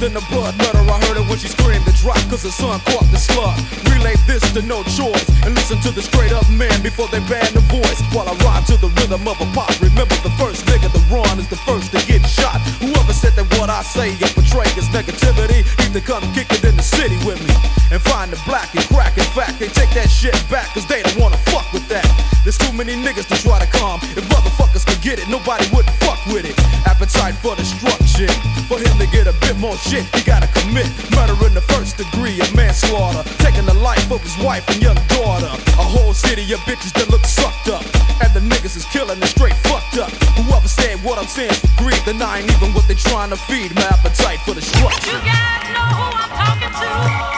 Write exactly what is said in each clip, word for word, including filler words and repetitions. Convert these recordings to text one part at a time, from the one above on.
in the blood letter. I heard her when she screamed to drop, cause her son caught the slug. Relay this to no choice, and listen to the straight up man before they ban the voice. While I rhyme to the rhythm of a pop, remember the first nigga to run is the first to get shot. Whoever said that what I say or portray is negativity, need to come kick it in the city with me and find the black and crack. In fact, they take that shit back, cause they don't wanna fuck with that. There's too many niggas to try to calm. If motherfuckers could get it, nobody would fuck with it. Appetite for destruction. For him to get a bit more shit, he gotta commit murder in the first degree of manslaughter, taking the life of his wife and young daughter. A whole city of bitches that look sucked up, and the niggas is killing and straight fucked up. Whoever said what I'm saying for greed, then I ain't even what they trying to feed. My appetite for destruction. You guys know who I'm talking to?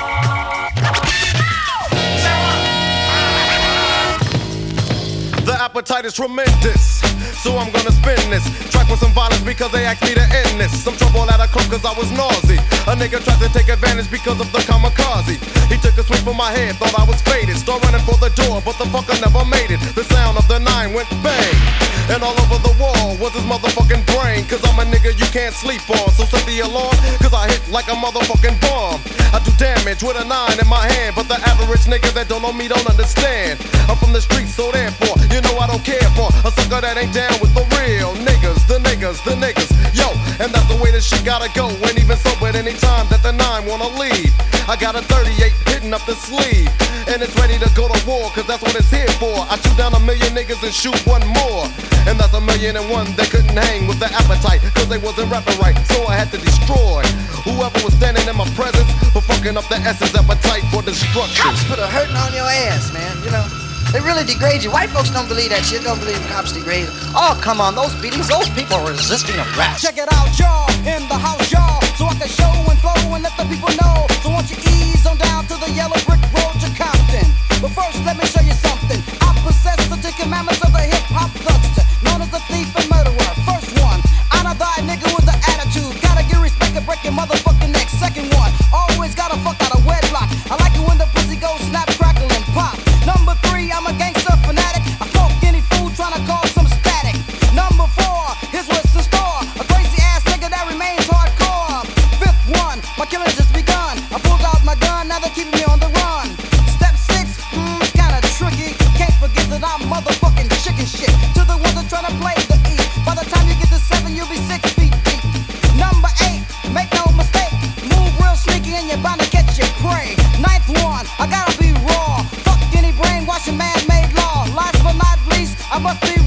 The appetite is tremendous, so I'm gonna spin this track with some violence because they asked me to end this. Some trouble at a club cause I was nauseous. A nigga tried to take advantage because of the kamikaze. He took a swing from my head, thought I was faded. Start running for the door, but the fucker never made it. The sound of the nine went bang, and all over the wall was his motherfucking brain. Cause I'm a nigga you can't sleep on, so set the alarm, cause I hit like a motherfucking bomb. I do damage with a nine in my hand, but the average nigga that don't know me don't understand. I'm from the streets, so therefore, you know I don't care for a sucker that ain't down with the real niggas, the niggas, the niggas, yo. And that's the way this shit gotta go. And even so, at any time that the nine wanna leave, I got a thirty-eight hitting up the sleeve, and it's ready to go to war, cause that's what it's here for. I shoot down a million niggas and shoot one more, and that's a million and one that couldn't hang with the appetite, cause they wasn't rapping right, so I had to destroy whoever was standing in my presence for fucking up the essence appetite for destruction. Cops put a hurting on your ass, man, you know. They really degrade you. White folks don't believe that shit, don't believe cops degrade. Oh, come on, those beatings, those people are resisting arrest. Check it out, y'all, in the house, y'all, so I can show and flow and let the people know. So won't you ease on down to the yellow brick road to Compton. But first, let me show you something. I possess the Ten Commandments of the hip-hop thugster, known as the thief and murderer. First one, honor thy nigga with the attitude. Gotta get respect and break your motherfucking neck. Second one, always gotta fuck out of wedlock. I like it when the pussy goes snap, crackle, and pop. Number three, I'm a gangster fanatic. I fuck any fool trying to cause some static. Number four, here's what's in store. A crazy ass nigga that remains hardcore. Fifth one, my killing just begun. I pulled out my gun, now they're keeping me on the run. Step six, hmm, it's kinda tricky. Can't forget that I'm motherfucking chicken shit. To the ones that trying to play the E. By the time you get to seven, you'll be six feet deep. Number eight, make no mistake. Move real sneaky and you're bound to catch your prey. Ninth one, I gotta be raw. Fuck any brainwashing man-made law. Last but not least, I must be